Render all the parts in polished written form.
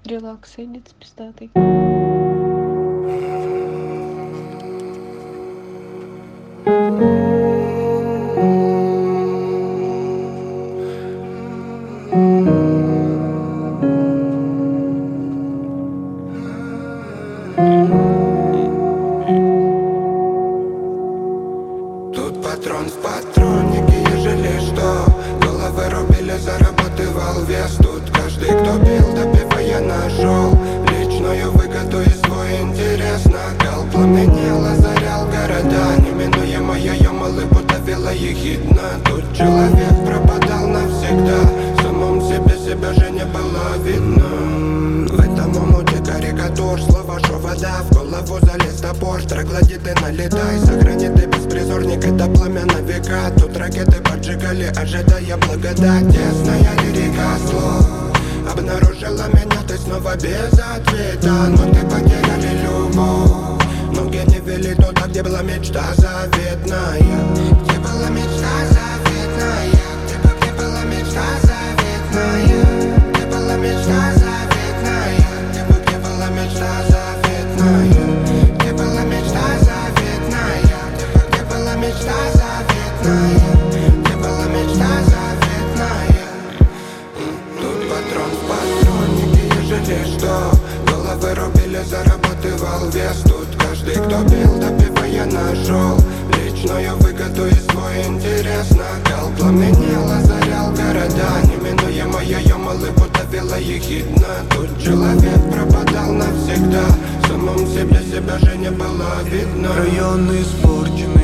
Релакс, эдит пиздатый. Тут патрон в патроннике, ежели что. Головы рубили, зарабатывал вес. Тут каждый, кто пил, допивая, нашел личную выгоду и свой интерес. Накал пламенел, озарял города. Неминуемо ее улыбку давила ехидно. Тут человек пропадал навсегда. В самом себе себя же не было видно. В этом омуте карикатур, слова, что вода. В голову залез топор, троглодиты налетай. Сохрани ты беспризорник, это пламя на века. Тут ракеты поджигали, ожидая благодать. Тесная лирика слов обнаружила меня, ты снова без ответа. Но ты потеряли любовь. Ноги не вели туда, где была мечта заветная. Где была мечта заветная. Где была мечта заветная. Где была мечта заветная. Где была мечта заветная. Где была мечта заветная. Где была мечта заветная. Где была мечта заветная. Тут патрон в патроннике, ежели что. Головы рубили, зарабатывал вес. Тут каждый, кто пил, допивая, нашел личную выгоду и свой интерес. Накал пламенел, озарял города. Неминуемо ее улыбку давила ехидно. Тут человек пропадал навсегда. В самом себе себя же не было видно. Районы испорчены,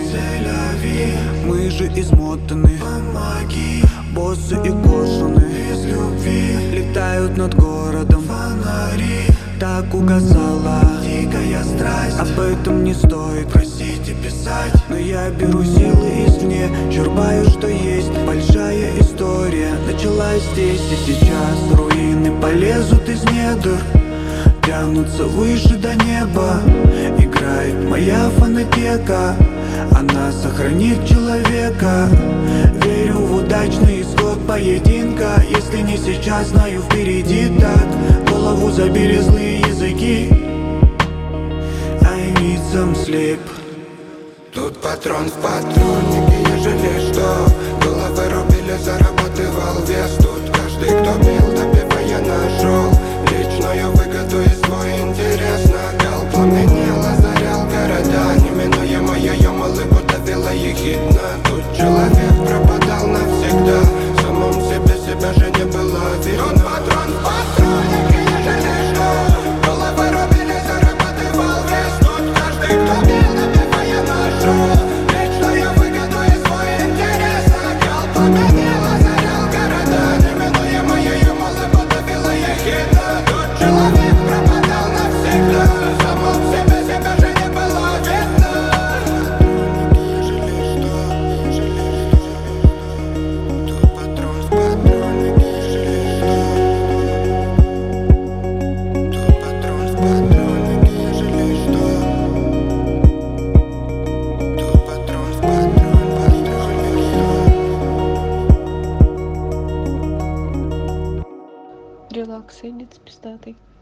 мы же измотаны. Помоги, Боссы и кошены без любви летают над городом. фонари, Так угасала дикая страсть. Об этом не стоит Просить и писать. Но я беру силы извне, черпаю, что есть. Большая история началась здесь и сейчас. Руины полезут из недр, тянутся выше до неба. Играет моя фонотека, она сохранит человека. Верю в удачный исход поединка. Если не сейчас, знаю, впереди так. Голову забили злые языки. I need some sleep. Тут патрон в патроннике, ежели что. Головы рубили, зарабатывал вес. Тут каждый, кто пил, допивая, нашел личную выгоду и свой интерес. Накал пламенел, озарял города. Неминуемо ее улыбку давила ехидно. Тут человек пропадал навсегда. В самом себе себя же не было видно. Тут патрон в патроннике, ежели что. Головы рубили, зарабатывал вес. Тут каждый, кто пил, допивая, нашел личную выгоду и свой интерес. Накал пламенел, озарял города. Неминуемо ее улыбку давила ехидно. Тут человек пропадал навсегда. В самом себе себя же не было видно. Ежели что, тут патрон в патроннике, ежели что. Тут патрон в патроннике, ежели что. Тут патрон в патроннике, ежели что. Релакс, эдит пиздатый.